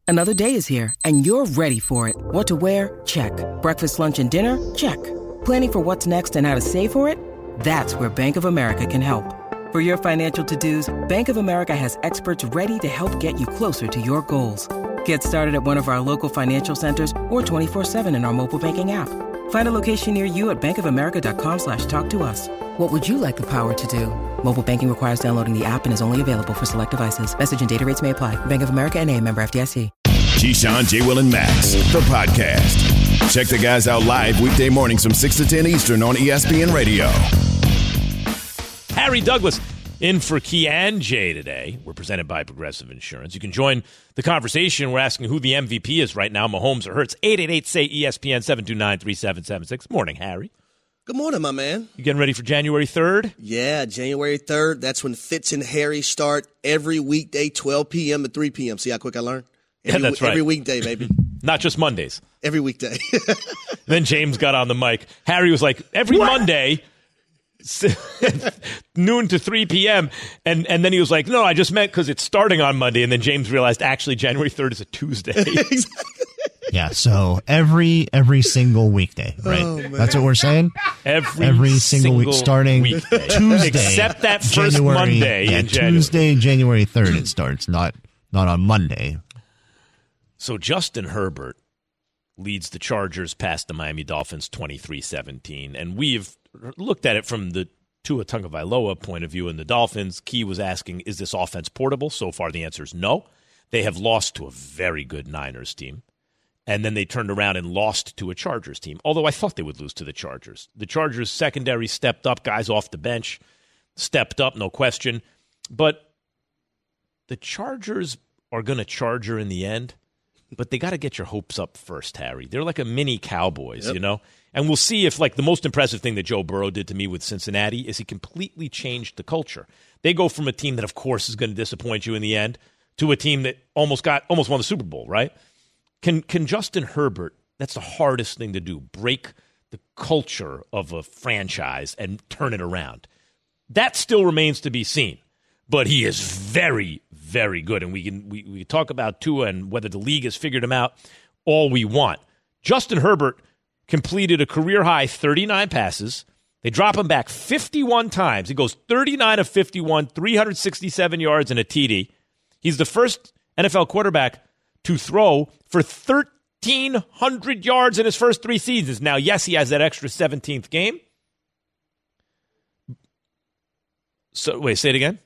Another day is here, and you're ready for it. What to wear? Check. Breakfast, lunch, and dinner? Check. Planning for what's next and how to save for it? That's where Bank of America can help. For your financial to-dos, Bank of America has experts ready to help get you closer to your goals. Get started at one of our local financial centers or 24/7 in our mobile banking app. Find a location near you at bankofamerica.com/talktous. What would you like the power to do? Mobile banking requires downloading the app and is only available for select devices. Message and data rates may apply. Bank of America N.A., member FDIC. Keyshawn, J. Will, and Max, the podcast. Check the guys out live weekday mornings from 6 to 10 Eastern on ESPN Radio. Harry Douglas in for Key and Jay today. We're presented by Progressive Insurance. You can join the conversation. We're asking who the MVP is right now, Mahomes or Hurts. 888-SAY-ESPN, 729-3776. Morning, Harry. Good morning, my man. You getting ready for January 3rd? Yeah, January 3rd. That's when Fitz and Harry start every weekday, 12 p.m. to 3 p.m. See how quick I learned? That's right. Every weekday, baby. Not just Mondays. Every weekday. Then James got on the mic. Harry was like, every Monday, noon to 3 p.m. And then he was like, no, I just meant because it's starting on Monday. And then James realized, actually, January 3rd is a Tuesday. Exactly. Yeah, so every single weekday, right? Oh, that's what we're saying? Every single week, starting weekday. Tuesday. Except that first January, Monday in January. Tuesday, January 3rd it starts, not on Monday. So Justin Herbert leads the Chargers past the Miami Dolphins 23-17. And we've looked at it from the Tua Tagovailoa point of view, and the Dolphins. Key was asking, is this offense portable? So far the answer is no. They have lost to a very good Niners team. And then they turned around and lost to a Chargers team, although I thought they would lose to the Chargers. The Chargers secondary stepped up, guys off the bench stepped up, no question. But the Chargers are going to charger in the end, but they got to get your hopes up first, Harry. They're like a mini Cowboys, you know? And we'll see if, like, the most impressive thing that Joe Burrow did to me with Cincinnati is he completely changed the culture. They go from a team that, of course, is going to disappoint you in the end to a team that almost won the Super Bowl, right? Can Justin Herbert, that's the hardest thing to do, break the culture of a franchise and turn it around? That still remains to be seen. But he is very, very good. And we can talk about Tua and whether the league has figured him out all we want. Justin Herbert completed a career-high 39 passes. They drop him back 51 times. He goes 39 of 51, 367 yards and a TD. He's the first NFL quarterback to throw for 1,300 yards in his first 3 seasons. Now, yes, he has that extra 17th game. So, wait, say it again.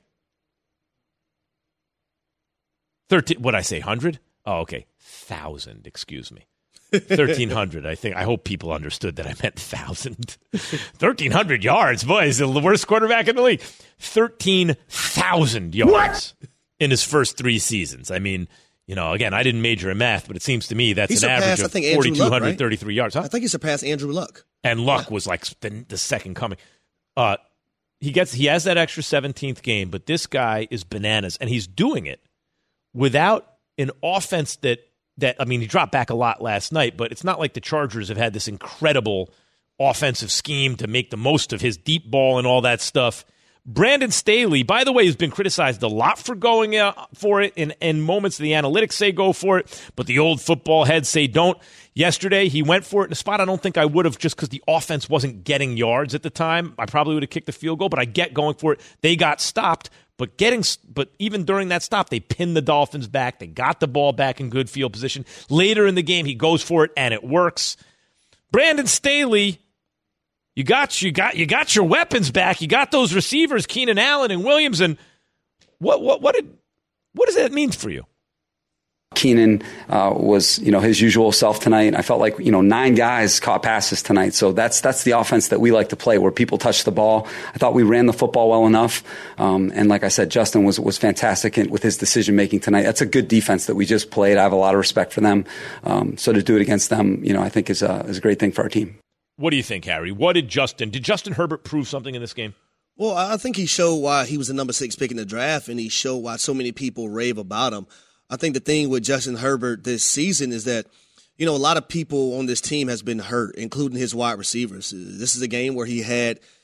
13. What did I say? 100? Oh, okay. 1,000. Excuse me. 1,300. I hope people understood that I meant 1,000. 1,300 yards. Boy, he's the worst quarterback in the league. 13,000 yards in his first 3 seasons. I mean, you know, again, I didn't major in math, but it seems to me that's an average of 4,233 yards. Huh? I think he surpassed Andrew Luck. And Luck was like the second coming. He has that extra 17th game, but this guy is bananas, and he's doing it without an offense that I mean, he dropped back a lot last night, but it's not like the Chargers have had this incredible offensive scheme to make the most of his deep ball and all that stuff. Brandon Staley, by the way, has been criticized a lot for going for it in moments the analytics say go for it, but the old football heads say don't. Yesterday, he went for it in a spot I don't think I would have just because the offense wasn't getting yards at the time. I probably would have kicked the field goal, but I get going for it. They got stopped, but even during that stop, they pinned the Dolphins back. They got the ball back in good field position. Later in the game, he goes for it, and it works. Brandon Staley, You got your weapons back. You got those receivers, Keenan Allen and Williams. And what does that mean for you? Keenan was, his usual self tonight. I felt like, 9 guys caught passes tonight. So that's the offense that we like to play, where people touch the ball. I thought we ran the football well enough. And like I said, Justin was fantastic with his decision making tonight. That's a good defense that we just played. I have a lot of respect for them. So to do it against them, I think is a great thing for our team. What do you think, Harry? Did Justin Herbert prove something in this game? Well, I think he showed why he was the number 6 pick in the draft, and he showed why so many people rave about him. I think the thing with Justin Herbert this season is that, a lot of people on this team has been hurt, including his wide receivers. This is a game where he had,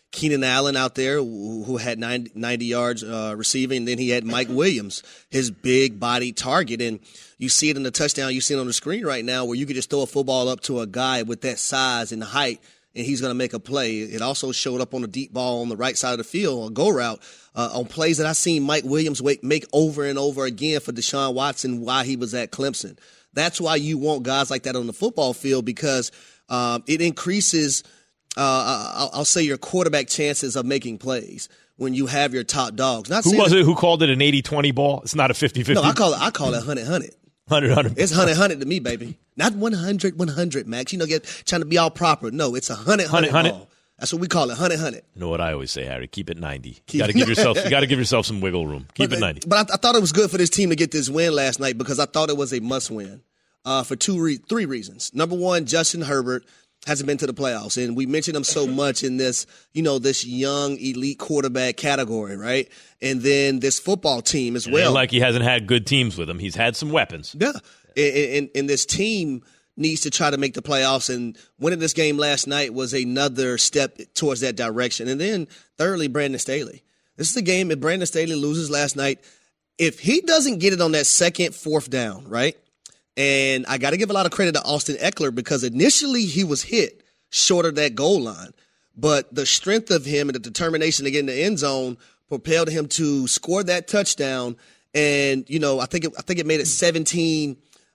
Keenan Allen out there who had 90 yards receiving. And then he had Mike Williams, his big body target. And you see it in the touchdown. You see it on the screen right now where you could just throw a football up to a guy with that size and height, and he's going to make a play. It also showed up on a deep ball on the right side of the field, a go route, on plays that I've seen Mike Williams make over and over again for Deshaun Watson while he was at Clemson. That's why you want guys like that on the football field, because it increases, I'll say, your quarterback chances of making plays when you have your top dogs. Who was it who called it an 80-20 ball? It's not a 50-50. No, I call it 100-100. 100-100. It's 100-100 to me, baby. Not 100-100, Max. You know, trying to be all proper. No, it's 100-100 ball. That's what we call it, 100-100. You know what I always say, Harry? Keep it 90. You got to give yourself some wiggle room. Keep it 90. But I thought it was good for this team to get this win last night because I thought it was a must win for three reasons. Number one, Justin Herbert hasn't been to the playoffs, and we mentioned him so much in this, this young elite quarterback category, right? And then this football team as well. Like he hasn't had good teams with him. He's had some weapons. Yeah, and this team needs to try to make the playoffs, and winning this game last night was another step towards that direction. And then thirdly, Brandon Staley. This is the game if Brandon Staley loses last night. If he doesn't get it on that second, fourth down, right? And I got to give a lot of credit to Austin Eckler because initially he was hit short of that goal line. But the strength of him and the determination to get in the end zone propelled him to score that touchdown. And, I think it made it 17-7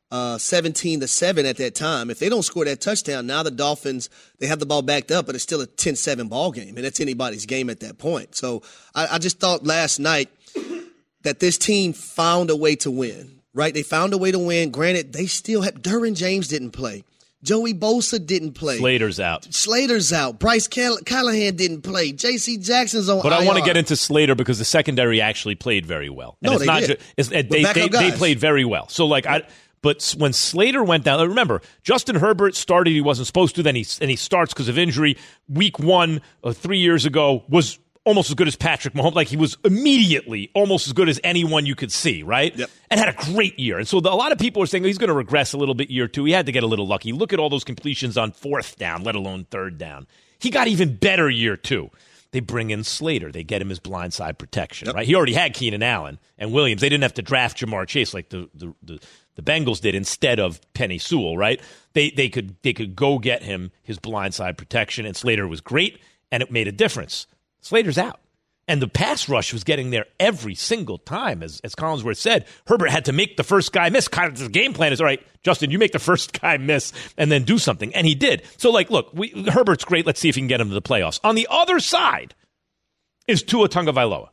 at that time. If they don't score that touchdown, now the Dolphins, they have the ball backed up, but it's still a 10-7 ball game. And it's anybody's game at that point. So I just thought last night that this team found a way to win. Right, they found a way to win. Granted, they still have Derwin James didn't play. Joey Bosa didn't play. Slater's out. Bryce Callahan didn't play. J.C. Jackson's on IR. But I want to get into Slater because the secondary actually played very well. And no, they did. They played very well. So, but when Slater went down, remember, Justin Herbert started, he wasn't supposed to, then he starts because of injury. Week 1 3 years ago was almost as good as Patrick Mahomes. Like, he was immediately almost as good as anyone you could see, right? Yep. And had a great year. And so a lot of people are saying, he's going to regress a little bit year 2. He had to get a little lucky. Look at all those completions on 4th down, let alone 3rd down. He got even better year 2. They bring in Slater. They get him his blindside protection, right? He already had Keenan Allen and Williams. They didn't have to draft Jamar Chase like the Bengals did instead of Penei Sewell, right? They could go get him his blindside protection, and Slater was great, and it made a difference. Slater's out. And the pass rush was getting there every single time. As Collinsworth said, Herbert had to make the first guy miss. Kind of the game plan is, all right, Justin, you make the first guy miss and then do something. And he did. So, look, Herbert's great. Let's see if he can get him to the playoffs. On the other side is Tua Tagovailoa.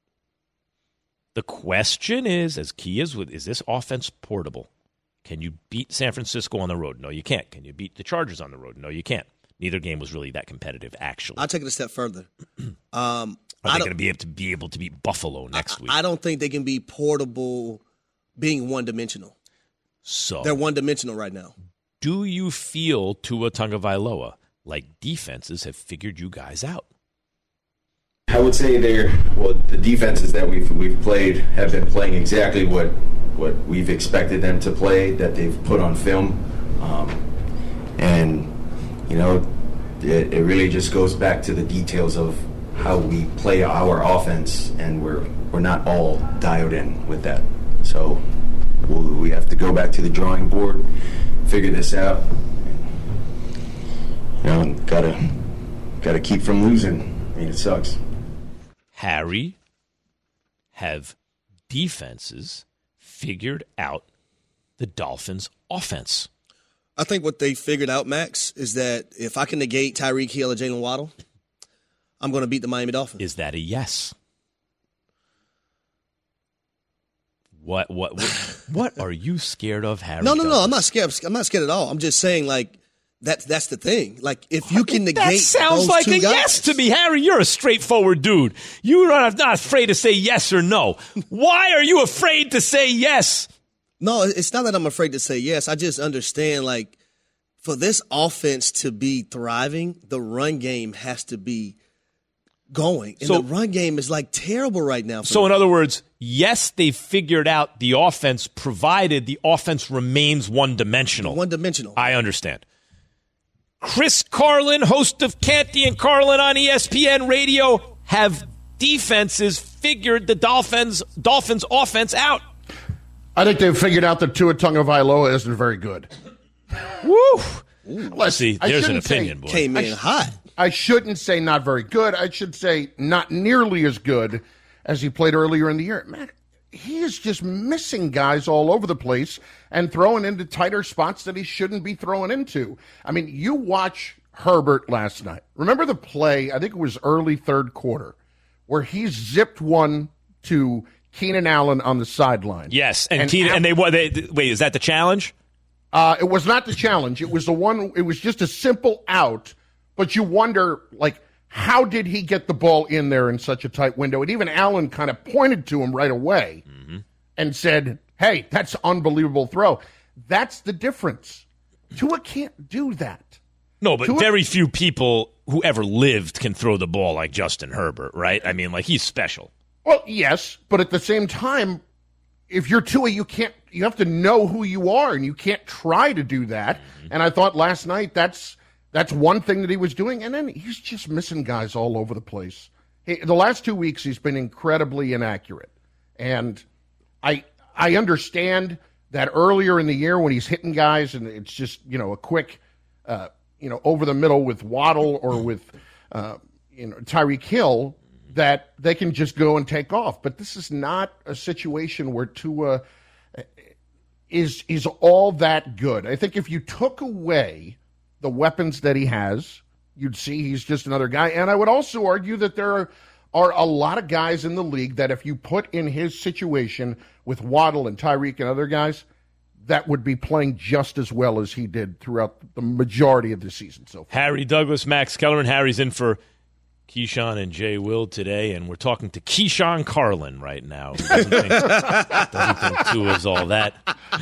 The question is, as key is this offense portable? Can you beat San Francisco on the road? No, you can't. Can you beat the Chargers on the road? No, you can't. Neither game was really that competitive, actually. I'll take it a step further. Are they going to be able to beat Buffalo next week? I don't think they can be portable being one-dimensional. So they're one-dimensional right now. Do you feel, Tua Tagovailoa, like defenses have figured you guys out? I would say the defenses that we've played have been playing exactly what we've expected them to play, that they've put on film. It really just goes back to the details of how we play our offense, and we're not all dialed in with that. So we have to go back to the drawing board, figure this out. Gotta keep from losing. I mean, it sucks. Harry, have defenses figured out the Dolphins' offense? I think what they figured out, Max, is that if I can negate Tyreek Hill or Jalen Waddle, I'm going to beat the Miami Dolphins. Is that a yes? What are you scared of, Harry? No. I'm not scared. I'm not scared at all. I'm just saying, that's the thing. Like, if you can negate that sounds those like two a guys, yes to me, Harry. You're a straightforward dude. You're not afraid to say yes or no. Why are you afraid to say yes? No, it's not that I'm afraid to say yes. I just understand, for this offense to be thriving, the run game has to be going. And the run game is, terrible right now. So, in other words, yes, they figured out the offense, provided the offense remains one-dimensional. One-dimensional. I understand. Chris Carlin, host of Canty and Carlin on ESPN Radio. Have defenses figured the Dolphins offense out? I think they've figured out that Tua Tagovailoa isn't very good. Woo! Let's see, there's an opinion, boy. Came in hot. I shouldn't say not very good. I should say not nearly as good as he played earlier in the year. Man, he is just missing guys all over the place and throwing into tighter spots that he shouldn't be throwing into. I mean, you watch Herbert last night. Remember the play, I think it was early third quarter, where he zipped one to Keenan Allen on the sideline. Yes, and Keenan, wait, is that the challenge? It was not the challenge. It was the one. It was just a simple out. But you wonder, like, how did he get the ball in there in such a tight window? And even Allen kind of pointed to him right away and said, "Hey, that's an unbelievable throw." That's the difference. Tua can't do that. No, but very few people who ever lived can throw the ball like Justin Herbert, right? I mean, like, he's special. Well, yes, but at the same time, if you're Tua, you have to know who you are, and you can't try to do that. And I thought last night that's one thing that he was doing, and then he's just missing guys all over the place. The last 2 weeks, he's been incredibly inaccurate. And I understand that earlier in the year when he's hitting guys and it's just, a quick, over the middle with Waddle or with, Tyreek Hill, that they can just go and take off. But this is not a situation where Tua is all that good. I think if you took away the weapons that he has, you'd see he's just another guy. And I would also argue that there are a lot of guys in the league that if you put in his situation with Waddle and Tyreek and other guys, that would be playing just as well as he did throughout the majority of the season so far. Harry Douglas, Max Kellerman. Harry's in for Keyshawn and Jay Will today, and we're talking to Keyshawn Carlin right now. Who doesn't think Tua's all that.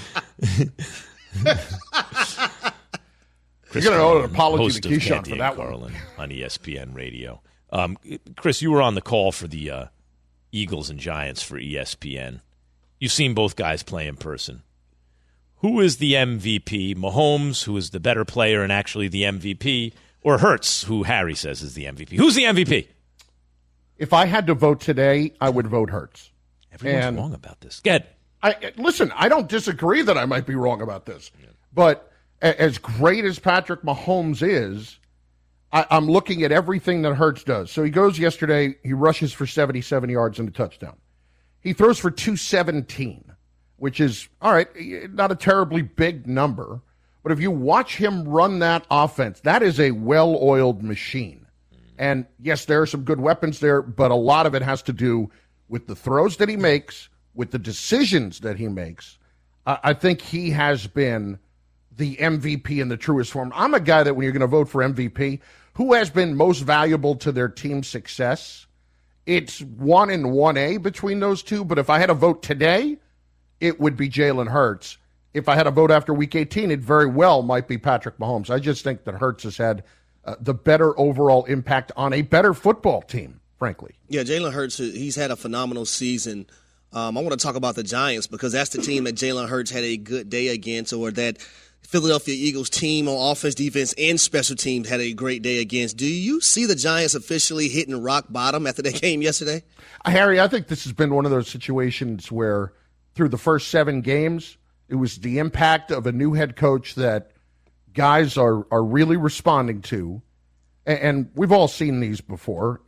You're going to owe an apology to Keyshawn for that Carlin on ESPN Radio. Chris, you were on the call for the Eagles and Giants for ESPN. You've seen both guys play in person. Who is the MVP? Mahomes, who is the better player and actually the MVP, or Hurts, who Harry says is the MVP? Who's the MVP? If I had to vote today, I would vote Hurts. Everyone's wrong about this. Get listen, I don't disagree that I might be wrong about this. Yeah. But as great as Patrick Mahomes is, I'm looking at everything that Hurts does. So he goes yesterday, he rushes for 77 yards and a touchdown. He throws for 217, which is, all right, not a terribly big number. But if you watch him run that offense, that is a well-oiled machine. And, yes, there are some good weapons there, but a lot of it has to do with the throws that he makes, with the decisions that he makes. I think he has been the MVP in the truest form. I'm a guy that when you're going to vote for MVP, who has been most valuable to their team's success? It's 1 and 1A between those two, but if I had a vote today, it would be Jalen Hurts. If I had a vote after Week 18, it very well might be Patrick Mahomes. I just think that Hurts has had the better overall impact on a better football team, frankly. Yeah, Jalen Hurts, he's had a phenomenal season. I want to talk about the Giants because that's the team that Jalen Hurts had a good day against, or that Philadelphia Eagles team on offense, defense, and special teams had a great day against. Do you see the Giants officially hitting rock bottom after that game yesterday? Harry, I think this has been one of those situations where through the first 7 games, it was the impact of a new head coach that guys are really responding to. And we've all seen these before.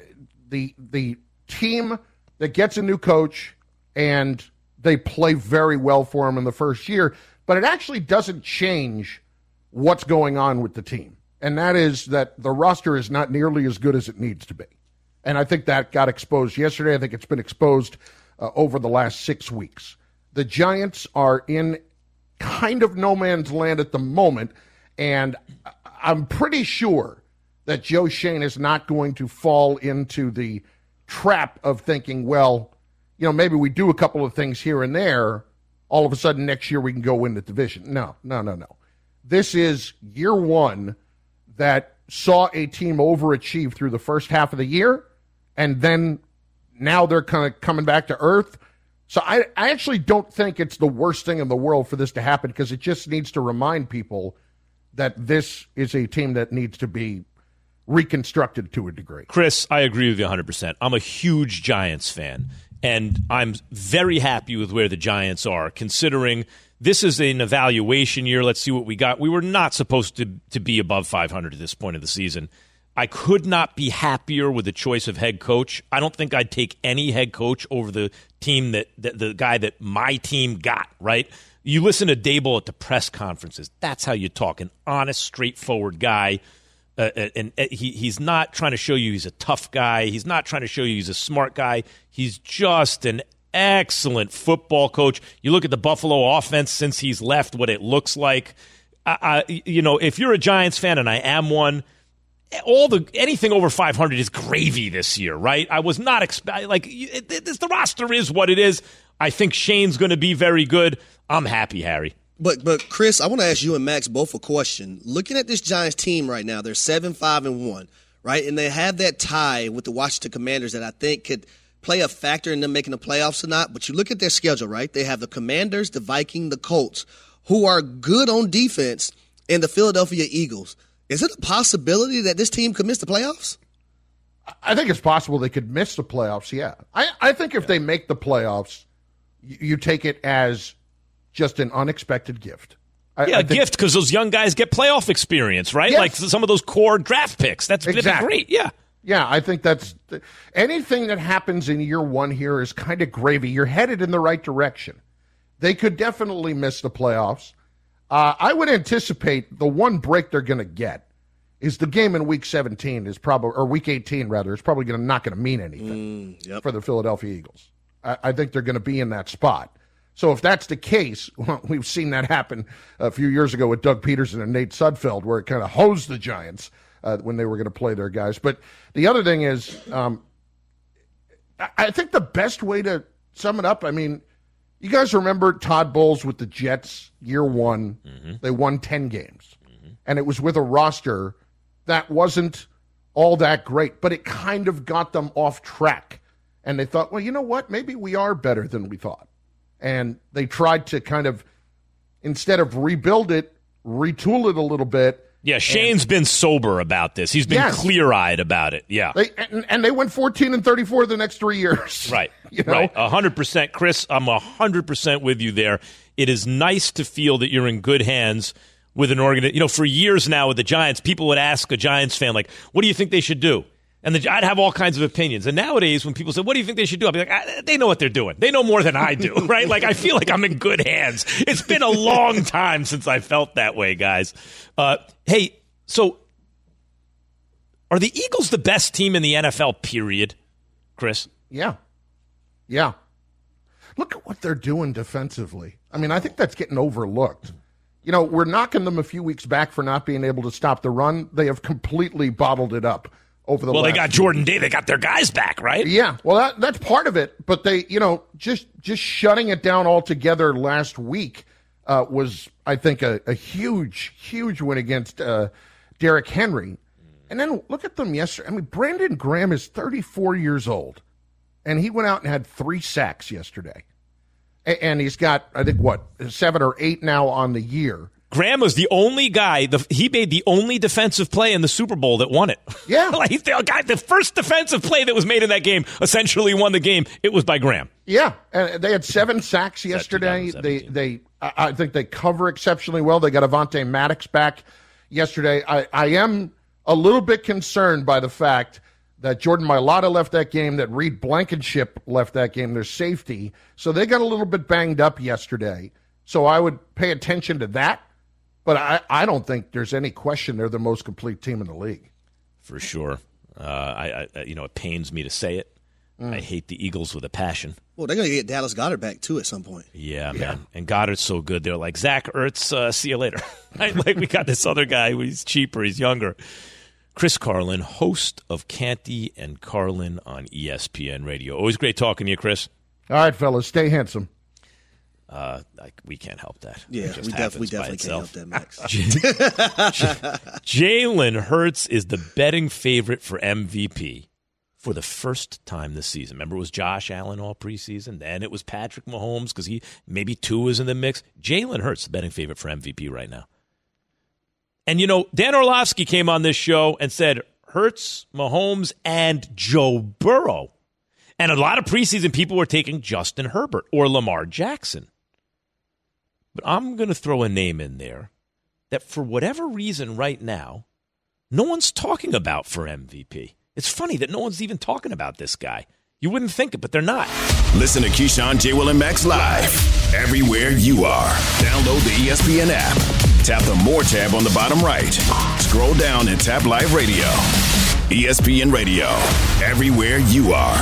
The team that gets a new coach and they play very well for him in the first year, but it actually doesn't change what's going on with the team. And that is that the roster is not nearly as good as it needs to be. And I think that got exposed yesterday. I think it's been exposed over the last 6 weeks. The Giants are in kind of no man's land at the moment, and I'm pretty sure that Joe Schoen is not going to fall into the trap of thinking, well, maybe we do a couple of things here and there, all of a sudden next year we can go win the division. No. This is year one that saw a team overachieve through the first half of the year, and then now they're kind of coming back to earth. So I actually don't think it's the worst thing in the world for this to happen, because it just needs to remind people that this is a team that needs to be reconstructed to a degree. Chris, I agree with you 100%. I'm a huge Giants fan, and I'm very happy with where the Giants are, considering this is an evaluation year. Let's see what we got. We were not supposed to be above 500 at this point of the season. I could not be happier with the choice of head coach. I don't think I'd take any head coach over the team that the guy that my team got, right? You listen to Daboll at the press conferences. That's how you talk. An honest, straightforward guy. And he's not trying to show you he's a tough guy. He's not trying to show you he's a smart guy. He's just an excellent football coach. You look at the Buffalo offense since he's left, what it looks like. If you're a Giants fan, and I am one, anything over 500 is gravy this year, right? I was not the roster is what it is. I think Shane's going to be very good. I'm happy, Harry. But Chris, I want to ask you and Max both a question. Looking at this Giants team right now, they're 7-5-1, right? And they have that tie with the Washington Commanders that I think could play a factor in them making the playoffs or not. But you look at their schedule, right? They have the Commanders, the Vikings, the Colts, who are good on defense, and the Philadelphia Eagles. Is it a possibility that this team could miss the playoffs? I think it's possible they could miss the playoffs, yeah. I think if they make the playoffs, you take it as just an unexpected gift. A gift because those young guys get playoff experience, right? Yes. Like some of those core draft picks. That's exactly great, yeah. Yeah, I think that's anything that happens in year one here is kind of gravy. You're headed in the right direction. They could definitely miss the playoffs. I would anticipate the one break they're going to get is the game in week 17 is probably, or week 18 rather, is probably not going to mean anything for the Philadelphia Eagles. I think they're going to be in that spot. So if that's the case, well, we've seen that happen a few years ago with Doug Peterson and Nate Sudfeld, where it kind of hosed the Giants when they were going to play their guys. But the other thing is, I think the best way to sum it up, I mean, you guys remember Todd Bowles with the Jets year one? Mm-hmm. They won 10 games. Mm-hmm. And it was with a roster that wasn't all that great, but it kind of got them off track. And they thought, well, you know what? Maybe we are better than we thought. And they tried to kind of, instead of rebuild it, retool it a little bit. Yeah, Shane's been sober about this. He's been clear-eyed about it. Yeah. They went 14-34 the next 3 years. Right. You know? Right. 100%. Chris, I'm 100% with you there. It is nice to feel that you're in good hands with an organization. For years now with the Giants, people would ask a Giants fan, like, what do you think they should do? And I'd have all kinds of opinions. And nowadays, when people say, what do you think they should do? I'd be like, they know what they're doing. They know more than I do, right? Like, I feel like I'm in good hands. It's been a long time since I felt that way, guys. Hey, so are the Eagles the best team in the NFL, period, Chris? Yeah. Yeah. Look at what they're doing defensively. I mean, I think that's getting overlooked. We're knocking them a few weeks back for not being able to stop the run. They have completely bottled it up. They got Jordan Day. They got their guys back, right? Yeah. Well, that's part of it. But they, just shutting it down altogether last week was, I think, a huge, huge win against Derrick Henry. And then look at them yesterday. I mean, Brandon Graham is 34 years old, and he went out and had 3 sacks yesterday. And he's got, I think, 7 or 8 now on the year. Graham was the only guy, he made the only defensive play in the Super Bowl that won it. Yeah. Like the first defensive play that was made in that game essentially won the game. It was by Graham. Yeah. And they had 7 sacks yesterday. I think they cover exceptionally well. They got Avonte Maddox back yesterday. I am a little bit concerned by the fact that Jordan Mailata left that game, that Reed Blankenship left that game, their safety. So they got a little bit banged up yesterday. So I would pay attention to that. But I don't think there's any question they're the most complete team in the league. For sure. It pains me to say it. I hate the Eagles with a passion. Well, they're going to get Dallas Goedert back, too, at some point. Yeah, man. And Goddard's so good. They're like, Zach Ertz, see you later. Like, we got this other guy. He's cheaper. He's younger. Chris Carlin, host of Canty and Carlin on ESPN Radio. Always great talking to you, Chris. All right, fellas. Stay handsome. We can't help that. Yeah, we definitely can't help that, Max. Jalen Hurts is the betting favorite for MVP for the first time this season. Remember, it was Josh Allen all preseason. Then it was Patrick Mahomes because maybe Tua is in the mix. Jalen Hurts, the betting favorite for MVP right now. And, Dan Orlovsky came on this show and said Hurts, Mahomes, and Joe Burrow. And a lot of preseason people were taking Justin Herbert or Lamar Jackson. But I'm going to throw a name in there that for whatever reason right now, no one's talking about for MVP. It's funny that no one's even talking about this guy. You wouldn't think it, but they're not. Listen to Keyshawn, J. Will, and Max live everywhere you are. Download the ESPN app. Tap the More tab on the bottom right. Scroll down and tap Live Radio. ESPN Radio. Everywhere you are.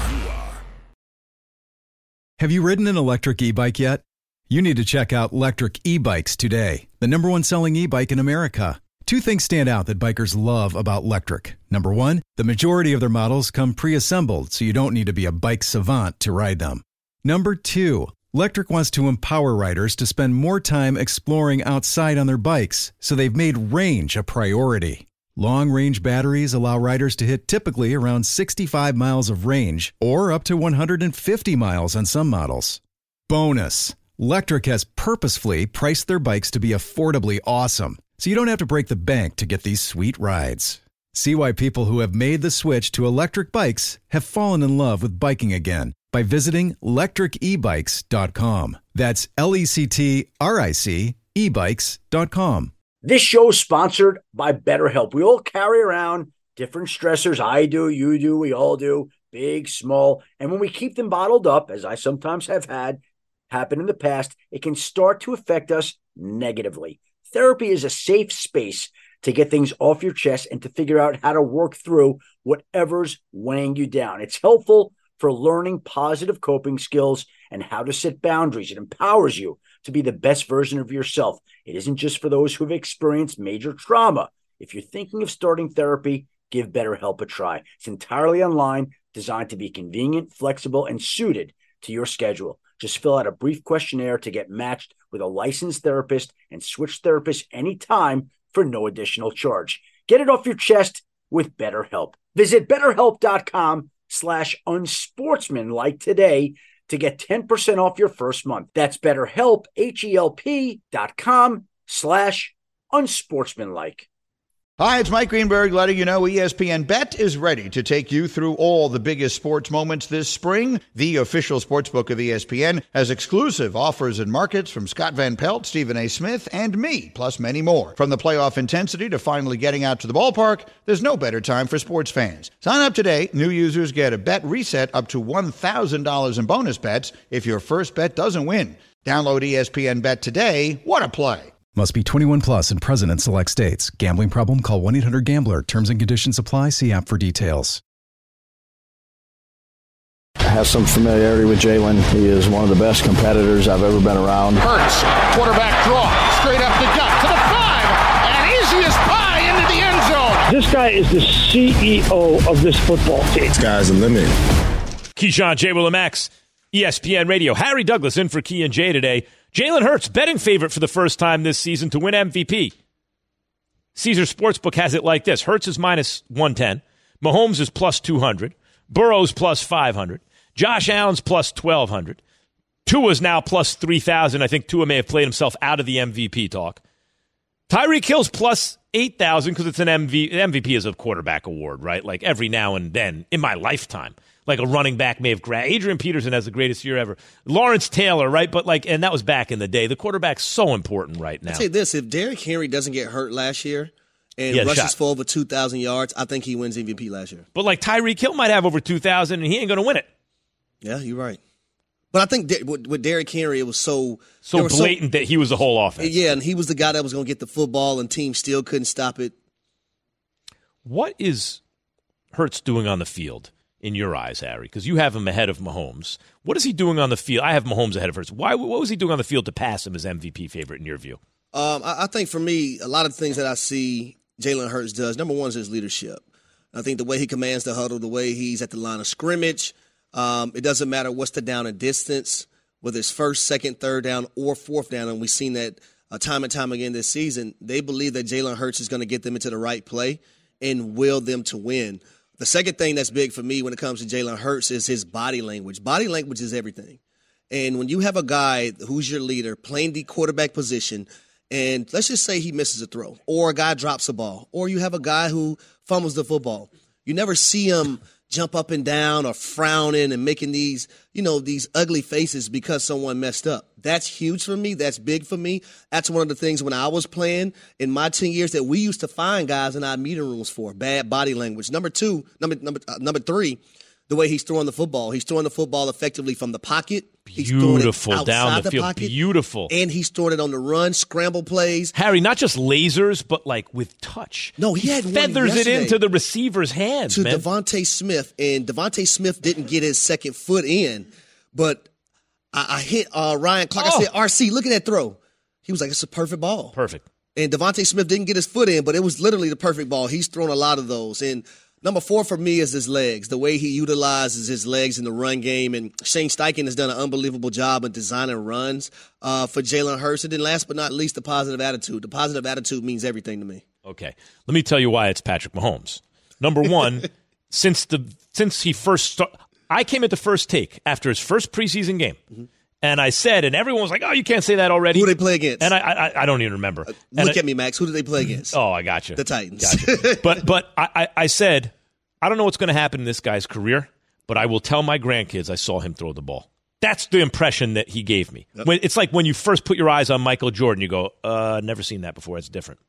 Have you ridden an electric e-bike yet? You need to check out Lectric E-Bikes today, the #1 selling e-bike in America. Two things stand out that bikers love about Lectric. Number one, the majority of their models come pre-assembled, so you don't need to be a bike savant to ride them. Number two, Lectric wants to empower riders to spend more time exploring outside on their bikes, so they've made range a priority. Long-range batteries allow riders to hit typically around 65 miles of range, or up to 150 miles on some models. Bonus, Lectric has purposefully priced their bikes to be affordably awesome, so you don't have to break the bank to get these sweet rides. See why people who have made the switch to electric bikes have fallen in love with biking again by visiting lectricebikes.com. That's LECTRIC ebikes.com. This show is sponsored by BetterHelp. We all carry around different stressors. I do, you do, we all do, big, small. And when we keep them bottled up, as I sometimes have had happen in the past, it can start to affect us negatively. Therapy is a safe space to get things off your chest and to figure out how to work through whatever's weighing you down. It's helpful for learning positive coping skills and how to set boundaries. It empowers you to be the best version of yourself. It isn't just for those who have experienced major trauma. If you're thinking of starting therapy, give BetterHelp a try. It's entirely online, designed to be convenient, flexible, and suited to your schedule. Just fill out a brief questionnaire to get matched with a licensed therapist and switch therapists anytime for no additional charge. Get it off your chest with BetterHelp. Visit BetterHelp.com/unsportsmanlike today to get 10% off your first month. That's BetterHelp, HELP.com/unsportsmanlike. Hi, it's Mike Greenberg letting you know ESPN Bet is ready to take you through all the biggest sports moments this spring. The official sportsbook of ESPN has exclusive offers and markets from Scott Van Pelt, Stephen A. Smith, and me, plus many more. From the playoff intensity to finally getting out to the ballpark, there's no better time for sports fans. Sign up today. New users get a bet reset up to $1,000 in bonus bets if your first bet doesn't win. Download ESPN Bet today. What a play. Must be 21 plus and present in select states. Gambling problem? Call 1-800-GAMBLER. Terms and conditions apply. See app for details. I have some familiarity with Jalen. He is one of the best competitors I've ever been around. Hurts, quarterback draw, straight up the gut to the 5, and easy as pie into the end zone. This guy is the CEO of this football team. Sky's the limit. Keyshawn, J. Will, and Max, ESPN Radio. Harry Douglas in for Key and J today. Jalen Hurts, betting favorite for the first time this season to win MVP. Caesars Sportsbook has it like this. Hurts is minus 110. Mahomes is plus 200. Burrow's plus 500. Josh Allen's plus 1,200. Tua's now plus 3,000. I think Tua may have played himself out of the MVP talk. Tyreek Hill's plus 8,000 because it's an MVP is a quarterback award, right? Like every now and then in my lifetime. Like a running back may have grabbed. Adrian Peterson has the greatest year ever. Lawrence Taylor, right? But and that was back in the day. The quarterback's so important right now. I'll say this, if Derrick Henry doesn't get hurt last year and rushes for over 2,000 yards, I think he wins MVP last year. But like Tyreek Hill might have over 2,000 and he ain't going to win it. Yeah, you're right. But I think with Derrick Henry, it was so blatant that he was the whole offense. Yeah, and he was the guy that was going to get the football and teams still couldn't stop it. What is Hurts doing on the field? In your eyes, Harry, because you have him ahead of Mahomes. What is he doing on the field? I have Mahomes ahead of Hurts. What was he doing on the field to pass him as MVP favorite in your view? I think for me, a lot of things that I see Jalen Hurts does, number one is his leadership. I think the way he commands the huddle, the way he's at the line of scrimmage, it doesn't matter what's the down and distance, whether it's first, second, third down, or fourth down, and we've seen that time and time again this season. They believe that Jalen Hurts is going to get them into the right play and will them to win. The second thing that's big for me when it comes to Jalen Hurts is his body language. Body language is everything. And when you have a guy who's your leader playing the quarterback position and let's just say he misses a throw, or a guy drops a ball, or you have a guy who fumbles the football. You never see him jump up and down or frowning and making these ugly faces because someone messed up. That's huge for me. That's big for me. That's one of the things when I was playing in my 10 years that we used to find guys in our meeting rooms for bad body language. Number three, the way he's throwing the football. He's throwing the football effectively from the pocket. Beautiful down the field. Pocket, beautiful. And he's throwing it on the run, scramble plays. Harry, not just lasers, but like with touch. No, he had feathers it into the receiver's hands, to man. Devontae Smith, and Devontae Smith didn't get his second foot in, but I hit Ryan Clark. I said, RC, look at that throw. He was like, it's a perfect ball. Perfect. And Devontae Smith didn't get his foot in, but it was literally the perfect ball. He's thrown a lot of those. And number 4 for me is his legs, the way he utilizes his legs in the run game. And Shane Steichen has done an unbelievable job of designing runs for Jalen Hurts. And then last but not least, the positive attitude. The positive attitude means everything to me. Okay. Let me tell you why it's Patrick Mahomes. Number one, since he first started, I came at the first take after his first preseason game. Mm-hmm. And I said, and everyone was like, oh, you can't say that already. Who did they play against? And I don't even remember. Look at me, Max. Who did they play against? Oh, I got you. The Titans. Gotcha. But I said, I don't know what's going to happen in this guy's career, but I will tell my grandkids I saw him throw the ball. That's the impression that he gave me. Yep. It's like when you first put your eyes on Michael Jordan, you go, never seen that before. It's different.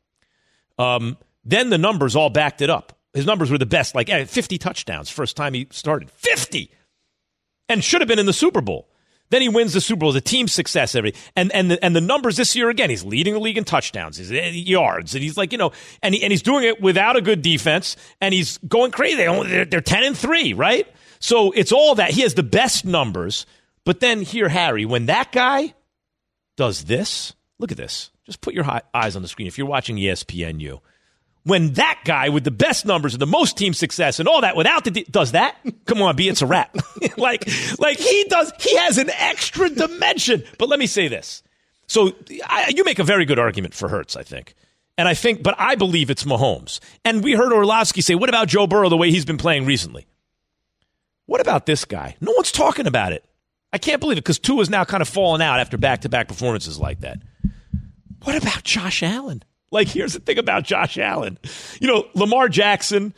Then the numbers all backed it up. His numbers were the best, like 50 touchdowns first time he started. 50! And should have been in the Super Bowl. Then he wins the Super Bowl, the team success, and the numbers this year again. He's leading the league in touchdowns, his yards, and he's like and he's doing it without a good defense, and he's going crazy. They're 10-3, right? So it's all that he has the best numbers. But then here, Harry, when that guy does this, look at this. Just put your eyes on the screen if you're watching ESPNU. When that guy with the best numbers and the most team success and all that without does that, come on, B, it's a wrap. like he does, he has an extra dimension. But let me say this. So you make a very good argument for Hurts, I think. But I believe it's Mahomes. And we heard Orlovsky say, what about Joe Burrow the way he's been playing recently? What about this guy? No one's talking about it. I can't believe it because Tua's now kind of fallen out after back-to-back performances like that. What about Josh Allen? Like, here's the thing about Josh Allen. Lamar Jackson,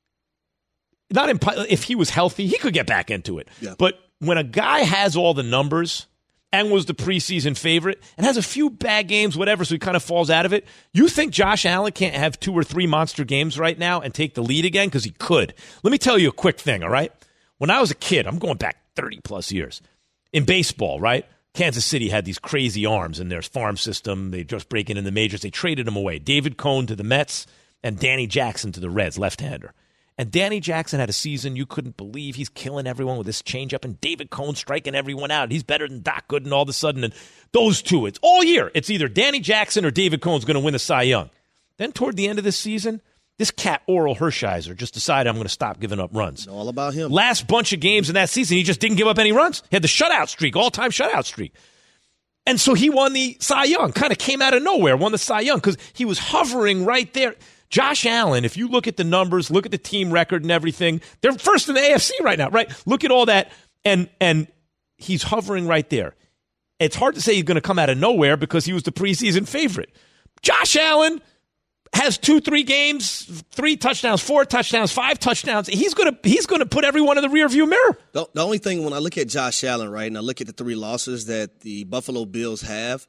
if he was healthy, he could get back into it. Yeah. But when a guy has all the numbers and was the preseason favorite and has a few bad games, whatever, so he kind of falls out of it, you think Josh Allen can't have 2 or 3 monster games right now and take the lead again? Because he could. Let me tell you a quick thing, all right? When I was a kid, I'm going back 30-plus years, in baseball, right? Kansas City had these crazy arms in their farm system. They just break in the majors. They traded them away. David Cone to the Mets and Danny Jackson to the Reds, left-hander. And Danny Jackson had a season you couldn't believe. He's killing everyone with this changeup, and David Cone striking everyone out. He's better than Doc Gooden all of a sudden. And those two, it's all year. It's either Danny Jackson or David Cone's going to win the Cy Young. Then toward the end of this season, this cat, Oral Hershiser, just decided I'm going to stop giving up runs. All about him. Last bunch of games in that season, he just didn't give up any runs. He had the shutout streak, all-time shutout streak. And so he won the Cy Young, kind of came out of nowhere, won the Cy Young because he was hovering right there. Josh Allen, if you look at the numbers, look at the team record and everything, they're first in the AFC right now, right? Look at all that, and he's hovering right there. It's hard to say he's going to come out of nowhere because he was the preseason favorite. Josh Allen has 2-3 games, 3 touchdowns, 4 touchdowns, 5 touchdowns. He's gonna put everyone in the rearview mirror. The only thing when I look at Josh Allen, right, and I look at the 3 losses that the Buffalo Bills have,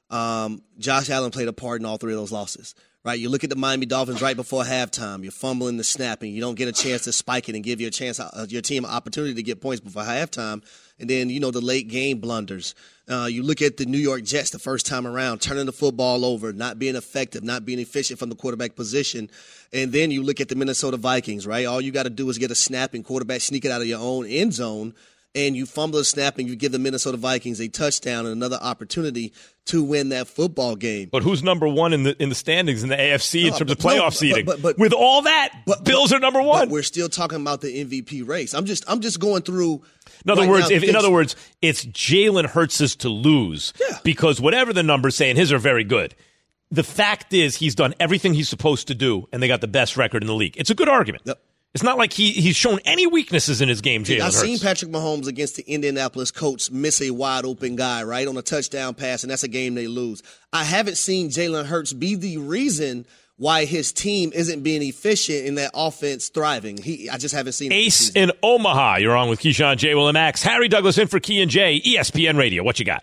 Josh Allen played a part in all 3 of those losses. Right, you look at the Miami Dolphins right before halftime. You're fumbling the snap, and you don't get a chance to spike it and give your team an opportunity to get points before halftime. And then, the late game blunders. You look at the New York Jets the first time around, turning the football over, not being effective, not being efficient from the quarterback position. And then you look at the Minnesota Vikings, right? All you got to do is get a snap and quarterback sneak it out of your own end zone, and you fumble a snap and you give the Minnesota Vikings a touchdown and another opportunity to win that football game. But who's number 1 in the standings in the AFC in terms of playoff seeding? But with all that, Bills are number 1. But we're still talking about the MVP race. I'm just going through. In other words, it's Jalen Hurts' to lose because whatever the numbers say, and his are very good. The fact is he's done everything he's supposed to do, and they got the best record in the league. It's a good argument. Yep. It's not like he's shown any weaknesses in his game, Jalen Hurts. I've seen Patrick Mahomes against the Indianapolis Colts miss a wide-open guy, right, on a touchdown pass, and that's a game they lose. I haven't seen Jalen Hurts be the reason why his team isn't being efficient in that offense thriving. I just haven't seen it. Ace in Omaha. You're on with Keyshawn, J. Will, and Max. Harry Douglas in for Key and J, ESPN Radio. What you got?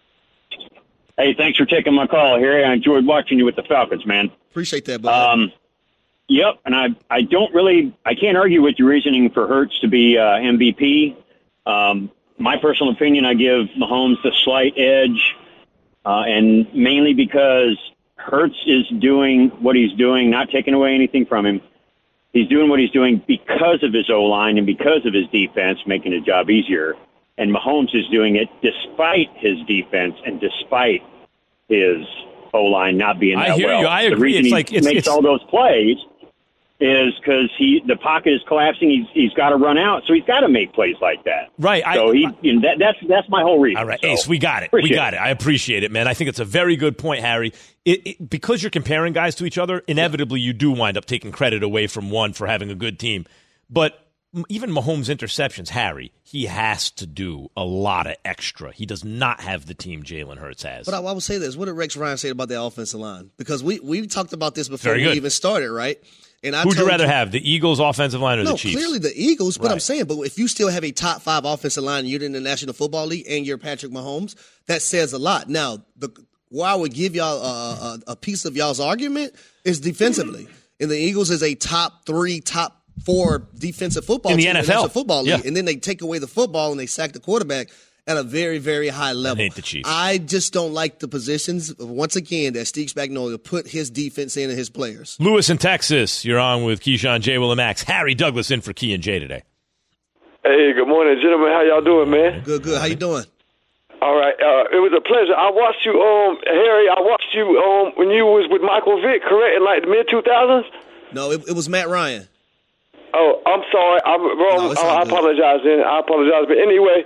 Hey, thanks for taking my call, Harry. I enjoyed watching you with the Falcons, man. Appreciate that, buddy. Yep, and I can't argue with your reasoning for Hurts to be MVP. My personal opinion, I give Mahomes the slight edge, and mainly because Hurts is doing what he's doing, not taking away anything from him. He's doing what he's doing because of his O-line and because of his defense, making his job easier. And Mahomes is doing it despite his defense and despite his O-line not being that well. I hear you. I agree. The reason he makes all those plays is because the pocket is collapsing. He's got to run out, so he's got to make plays like that. Right. So that's my whole reason. All right, so, Ace, we got it. I appreciate it, man. I think it's a very good point, Harry. Because you're comparing guys to each other, inevitably you do wind up taking credit away from one for having a good team. But even Mahomes' interceptions, Harry, he has to do a lot of extra. He does not have the team Jalen Hurts has. But I will say this. What did Rex Ryan say about the offensive line? Because we talked about this before Very we good. even started, right? And Who'd you rather have, the Eagles' offensive line or the Chiefs? Clearly the Eagles, but Right. I'm saying, but if you still have a top 5 offensive line and you're in the National Football League and you're Patrick Mahomes, that says a lot. Now, where I would give y'all a piece of y'all's argument is defensively. And the Eagles is a top 3, top 4 defensive football In the team in NFL. the National Football League. Yeah. And then they take away the football and they sack the quarterback at a very, very high level. I hate the Chiefs. I just don't like the positions, once again, that Steve Spagnuolo put his defense in and his players. Lewis in Texas, you're on with Keyshawn, J. Will, and Max. Harry Douglas in for Key and J today. Hey, good morning, gentlemen. How y'all doing, man? Good. How you doing? All right. It was a pleasure. I watched you, Harry. I watched you when you was with Michael Vick, correct, in like the mid 2000s. No, it was Matt Ryan. Oh, I'm sorry. I'm wrong. I apologize. Then I apologize. But anyway,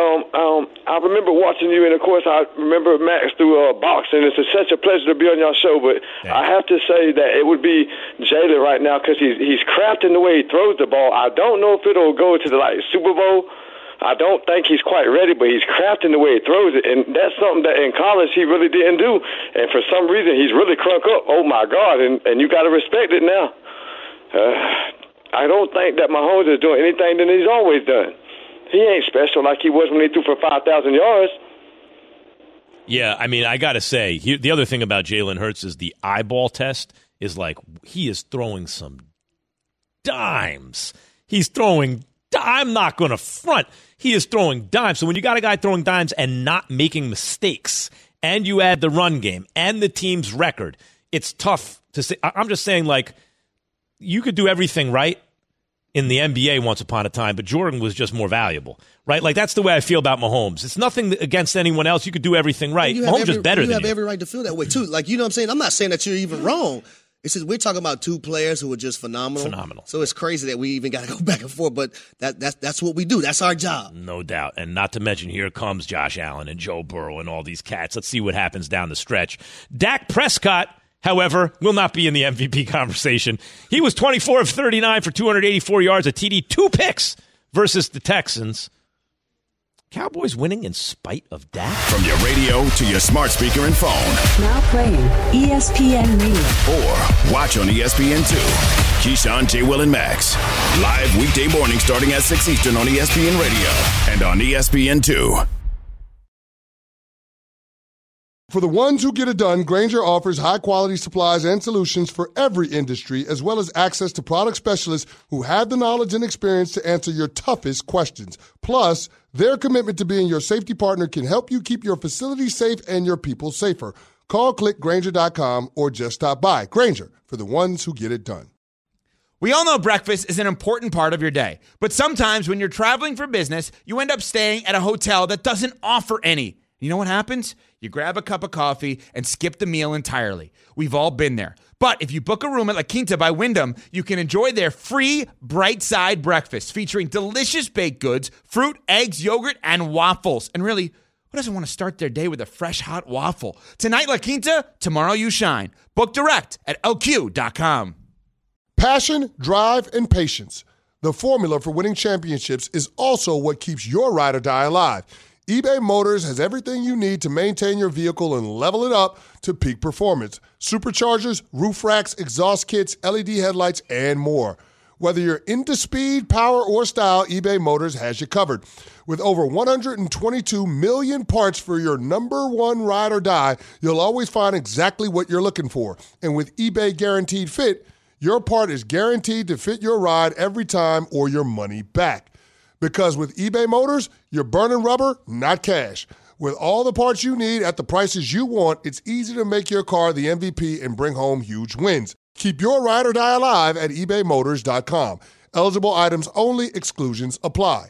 I remember watching you, and of course, I remember Max through boxing. It's such a pleasure to be on your show. But I have to say that it would be Jalen right now because he's crafting the way he throws the ball. I don't know if it'll go to the Super Bowl. I don't think he's quite ready, but he's crafting the way he throws it, and that's something that in college he really didn't do. And for some reason, he's really crunk up. Oh my God! And you got to respect it now. I don't think that Mahomes is doing anything that he's always done. He ain't special like he was when he threw for 5,000 yards. Yeah, I mean, I got to say, the other thing about Jalen Hurts is the eyeball test is like he is throwing some dimes. He's throwing I'm not going to front. He is throwing dimes. So when you got a guy throwing dimes and not making mistakes, and you add the run game and the team's record, it's tough to say. I'm just saying, like, you could do everything right in the NBA once upon a time, but Jordan was just more valuable, right? Like, that's the way I feel about Mahomes. It's nothing against anyone else. You could do everything right. Mahomes is better than you. You have every right to feel that way, too. Like, you know what I'm saying? I'm not saying that you're even wrong. It's just we're talking about two players who are just phenomenal. So it's crazy that we even got to go back and forth, but that's what we do. That's our job. No doubt. And not to mention, here comes Josh Allen and Joe Burrow and all these cats. Let's see what happens down the stretch. Dak Prescott, however, will not be in the MVP conversation. He was 24 of 39 for 284 yards, a TD, 2 picks versus the Texans. Cowboys winning in spite of Dak? From your radio to your smart speaker and phone. Now playing ESPN Radio. Or watch on ESPN2. Keyshawn, J. Will, and Max. Live weekday morning starting at 6 Eastern on ESPN Radio and on ESPN2. For the ones who get it done, Grainger offers high-quality supplies and solutions for every industry, as well as access to product specialists who have the knowledge and experience to answer your toughest questions. Plus, their commitment to being your safety partner can help you keep your facility safe and your people safer. Call, click Grainger.com, or just stop by. Grainger, for the ones who get it done. We all know breakfast is an important part of your day, but sometimes when you're traveling for business, you end up staying at a hotel that doesn't offer any. You know what happens? You grab a cup of coffee and skip the meal entirely. We've all been there. But if you book a room at La Quinta by Wyndham, you can enjoy their free Bright Side breakfast featuring delicious baked goods, fruit, eggs, yogurt, and waffles. And really, who doesn't want to start their day with a fresh, hot waffle? Tonight, La Quinta, tomorrow you shine. Book direct at LQ.com. Passion, drive, and patience. The formula for winning championships is also what keeps your ride or die alive. eBay Motors has everything you need to maintain your vehicle and level it up to peak performance. Superchargers, roof racks, exhaust kits, LED headlights, and more. Whether you're into speed, power, or style, eBay Motors has you covered. With over 122 million parts for your number one ride or die, you'll always find exactly what you're looking for. And with eBay Guaranteed Fit, your part is guaranteed to fit your ride every time or your money back. Because with eBay Motors, you're burning rubber, not cash. With all the parts you need at the prices you want, it's easy to make your car the MVP and bring home huge wins. Keep your ride or die alive at ebaymotors.com. Eligible items only. Exclusions apply.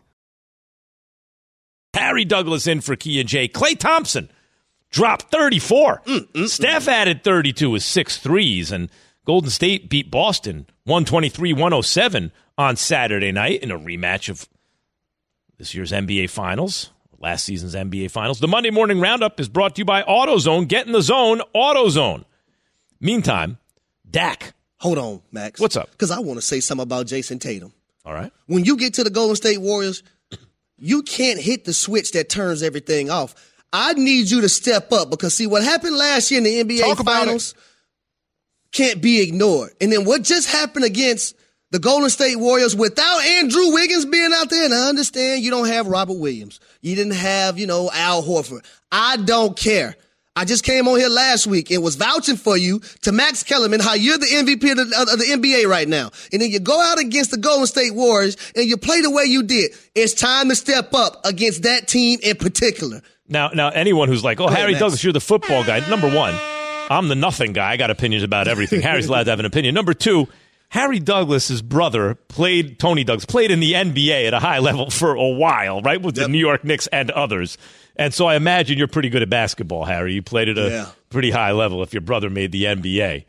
Harry Douglas in for Key and J. Klay Thompson dropped 34. Steph added 32 with 6 threes, and Golden State beat Boston 123-107 on Saturday night in a rematch of this year's NBA Finals, last season's NBA Finals. The Monday Morning Roundup is brought to you by AutoZone. Get in the zone, AutoZone. Meantime, Dak. Hold on, Max. What's up? Because I want to say something about Jason Tatum. All right. When you get to the Golden State Warriors, you can't hit the switch that turns everything off. I need you to step up because, see, what happened last year in the NBA Finals can't be ignored. And then what just happened against the Golden State Warriors without Andrew Wiggins being out there, and I understand you don't have Robert Williams. You didn't have, Al Horford. I don't care. I just came on here last week and was vouching for you to Max Kellerman, how you're the MVP of the NBA right now. And then you go out against the Golden State Warriors and you play the way you did. It's time to step up against that team in particular. Now, anyone who's like, Harry Douglas, you're the football guy. Number one, I'm the nothing guy. I got opinions about everything. Harry's allowed to have an opinion. Number two, Harry Douglas' brother Tony Douglas, played in the NBA at a high level for a while, right, with the New York Knicks and others. And so I imagine you're pretty good at basketball, Harry. You played at a pretty high level if your brother made the NBA.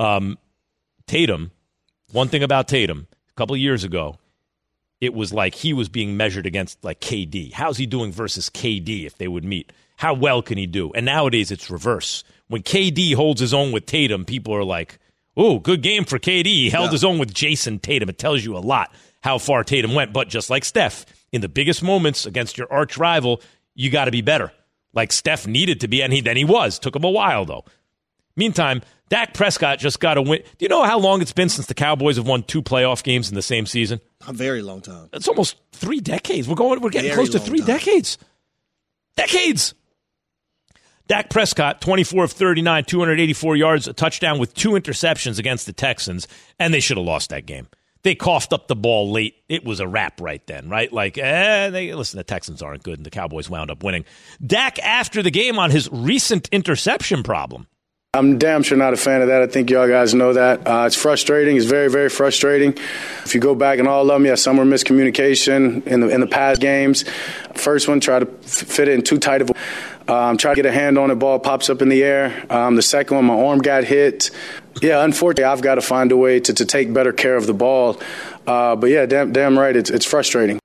Tatum, one thing about Tatum, a couple of years ago, it was like he was being measured against like KD. How's he doing versus KD if they would meet? How well can he do? And nowadays it's reverse. When KD holds his own with Tatum, people are like, oh, good game for KD. He held his own with Jason Tatum. It tells you a lot how far Tatum went. But just like Steph, in the biggest moments against your arch rival, you got to be better. Like Steph needed to be, and then he was. Took him a while, though. Meantime, Dak Prescott just got to win. Do you know how long it's been since the Cowboys have won 2 playoff games in the same season? A very long time. It's almost 3 decades. We're getting close to 3 decades. Decades! Dak Prescott, 24 of 39, 284 yards, a touchdown with 2 interceptions against the Texans, and they should have lost that game. They coughed up the ball late. It was a wrap right then, right? Like, listen, the Texans aren't good, and the Cowboys wound up winning. Dak, after the game, on his recent interception problem. I'm damn sure not a fan of that. I think y'all guys know that. It's frustrating. It's very, very frustrating. If you go back in all of them, some were miscommunication in the past games. First one, try to fit it in too tight of a try to get a hand on it, ball pops up in the air. The second one, my arm got hit. Yeah, unfortunately, I've got to find a way to take better care of the ball. But yeah, damn right, it's frustrating.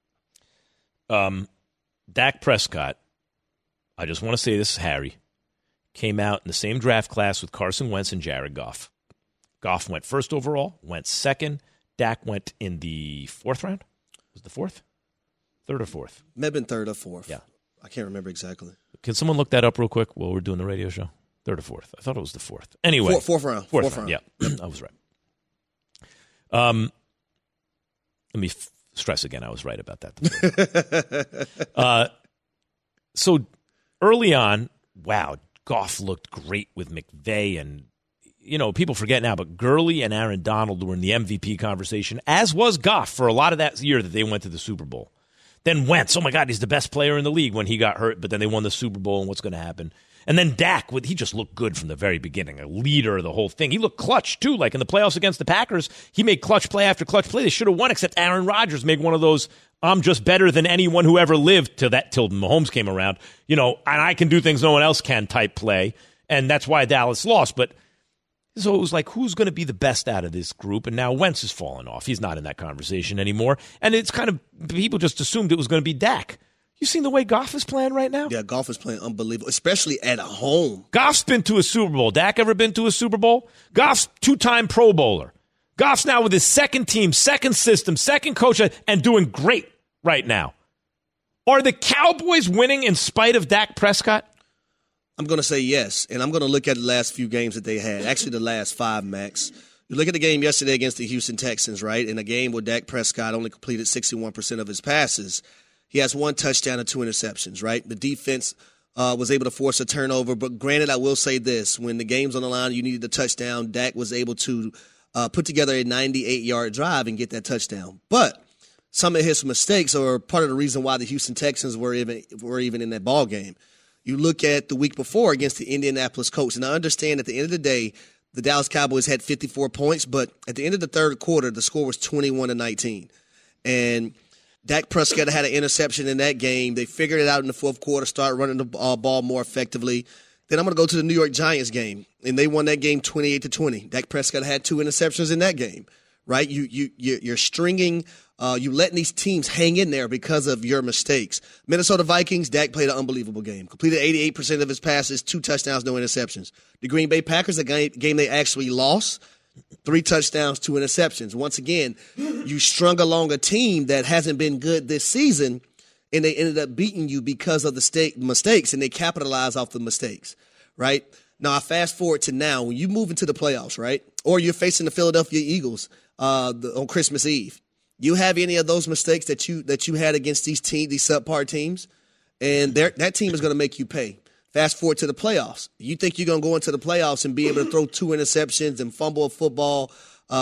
Dak Prescott, I just want to say this, Harry, came out in the same draft class with Carson Wentz and Jared Goff. Goff went first overall, went second. Dak went in the 4th round. Was it the 4th? 3rd or 4th? May have been 3rd or 4th. Yeah. I can't remember exactly. Can someone look that up real quick while we're doing the radio show? 3rd or 4th? I thought it was the 4th. Anyway. 4th round. 4th round. Yeah, I was right. Let me stress again, I was right about that. So early on, wow, Goff looked great with McVay, and people forget now, but Gurley and Aaron Donald were in the MVP conversation, as was Goff for a lot of that year that they went to the Super Bowl. Then Wentz, oh my God, he's the best player in the league when he got hurt, but then they won the Super Bowl, and what's going to happen? And then Dak, he just looked good from the very beginning, a leader of the whole thing. He looked clutch, too, like in the playoffs against the Packers. He made clutch play after clutch play. They should have won, except Aaron Rodgers made one of those, I'm just better than anyone who ever lived till Mahomes came around. And I can do things no one else can type play, and that's why Dallas lost. But so it was like, who's going to be the best out of this group? And now Wentz has fallen off. He's not in that conversation anymore. And it's kind of, people just assumed it was going to be Dak. You seen the way Goff is playing right now? Yeah, Goff is playing unbelievable, especially at home. Goff's been to a Super Bowl. Dak ever been to a Super Bowl? Goff's 2-time Pro Bowler. Goff's now with his second team, second system, second coach, and doing great right now. Are the Cowboys winning in spite of Dak Prescott? I'm going to say yes, and I'm going to look at the last few games that they had. Actually, the last 5, Max. You look at the game yesterday against the Houston Texans, right? In a game where Dak Prescott only completed 61% of his passes. He has 1 touchdown and 2 interceptions, right? The defense was able to force a turnover, but granted, I will say this. When the game's on the line, you needed a touchdown. Dak was able to put together a 98-yard drive and get that touchdown. But some of his mistakes are part of the reason why the Houston Texans were even in that ball game. You look at the week before against the Indianapolis Colts, and I understand at the end of the day, the Dallas Cowboys had 54 points, but at the end of the third quarter, the score was 21-19. And Dak Prescott had an interception in that game. They figured it out in the fourth quarter, started running the ball more effectively. Then I'm going to go to the New York Giants game, and they won that game 28-20. Dak Prescott had 2 interceptions in that game, right? You're stringing, you letting these teams hang in there because of your mistakes. Minnesota Vikings, Dak played an unbelievable game. Completed 88% of his passes, 2 touchdowns, no interceptions. The Green Bay Packers, the game they actually lost, 3 touchdowns, 2 interceptions. Once again, you strung along a team that hasn't been good this season, and they ended up beating you because of the mistakes, and they capitalized off the mistakes, right? Now, I fast forward to now. When you move into the playoffs, right, or you're facing the Philadelphia Eagles on Christmas Eve, you have any of those mistakes that you had against these subpar teams, and that team is going to make you pay. Fast forward to the playoffs. You think you're going to go into the playoffs and be able to throw 2 interceptions and fumble a football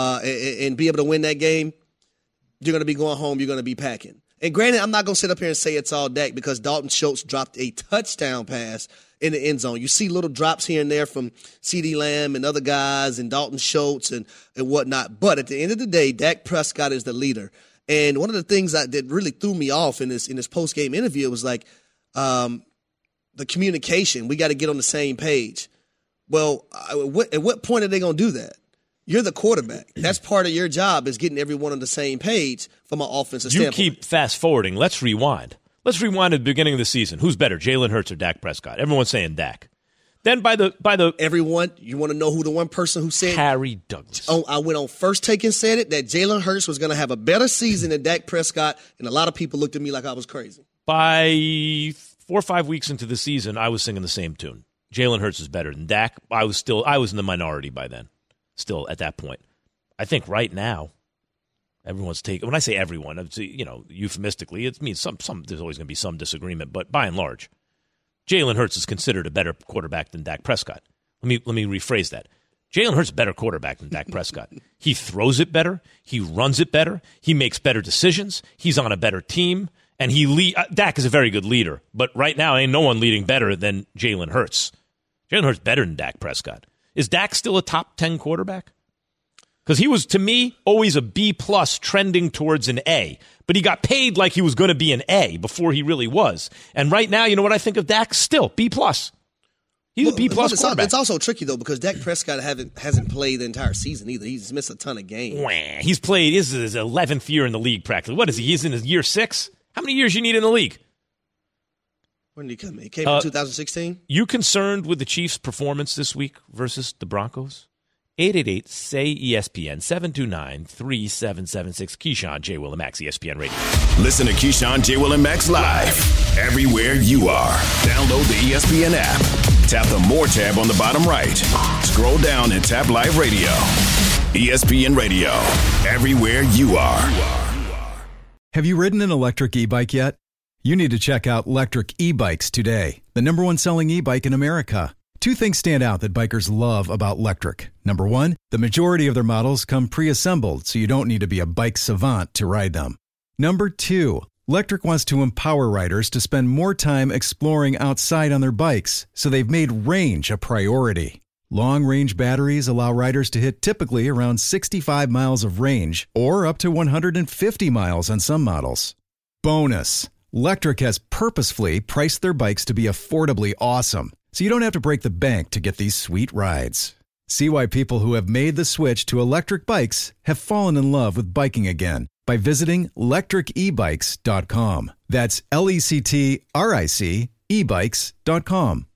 and be able to win that game? You're going to be going home. You're going to be packing. And granted, I'm not going to sit up here and say it's all Dak because Dalton Schultz dropped a touchdown pass in the end zone. You see little drops here and there from CeeDee Lamb and other guys and Dalton Schultz and whatnot. But at the end of the day, Dak Prescott is the leader. And one of the things that really threw me off in this post-game interview was like the communication. We got to get on the same page. Well, at what point are they going to do that? You're the quarterback. That's part of your job is getting everyone on the same page from an offensive standpoint. You keep fast-forwarding. Let's rewind. Let's rewind at the beginning of the season. Who's better, Jalen Hurts or Dak Prescott? Everyone's saying Dak. Then by the everyone, you want to know who the one person who said Harry Douglas. Oh, I went on First Take and said it, that Jalen Hurts was going to have a better season than Dak Prescott, and a lot of people looked at me like I was crazy. By 4 or 5 weeks into the season, I was singing the same tune. Jalen Hurts is better than Dak. I was in the minority by then. Still at that point. I think right now, everyone's taking, when I say everyone, euphemistically, it means some there's always going to be some disagreement, but by and large, Jalen Hurts is considered a better quarterback than Dak Prescott. Let me rephrase that. Jalen Hurts is a better quarterback than Dak Prescott. He throws it better. He runs it better. He makes better decisions. He's on a better team. And Dak is a very good leader. But right now, ain't no one leading better than Jalen Hurts. Jalen Hurts is better than Dak Prescott. Is Dak still a top 10 quarterback? Because he was, to me, always a B+ trending towards an A. But he got paid like he was going to be an A before he really was. And right now, you know what I think of Dak? Still, B+. He's a B+ quarterback. It's also tricky, though, because Dak Prescott hasn't played the entire season either. He's missed a ton of games. He's played, this is his 11th year in the league practically. What is he? He's in his year 6? How many years you need in the league? When did he come in? He came in 2016? You concerned with the Chiefs' performance this week versus the Broncos? 888-SAY-ESPN, 729-3776. Keyshawn, J. Will, and Max, ESPN Radio. Listen to Keyshawn, J. Will, and Max live everywhere you are. Download the ESPN app. Tap the More tab on the bottom right. Scroll down and tap Live Radio. ESPN Radio, everywhere you are. Have you ridden an electric e-bike yet? You need to check out Lectric E-Bikes today, the #1 selling e-bike in America. 2 things stand out that bikers love about Lectric. Number 1, the majority of their models come pre-assembled, so you don't need to be a bike savant to ride them. Number 2, Lectric wants to empower riders to spend more time exploring outside on their bikes, so they've made range a priority. Long-range batteries allow riders to hit typically around 65 miles of range, or up to 150 miles on some models. Bonus! Lectric has purposefully priced their bikes to be affordably awesome, so you don't have to break the bank to get these sweet rides. See why people who have made the switch to electric bikes have fallen in love with biking again by visiting lectricebikes.com. That's LECTRIC ebikes.com.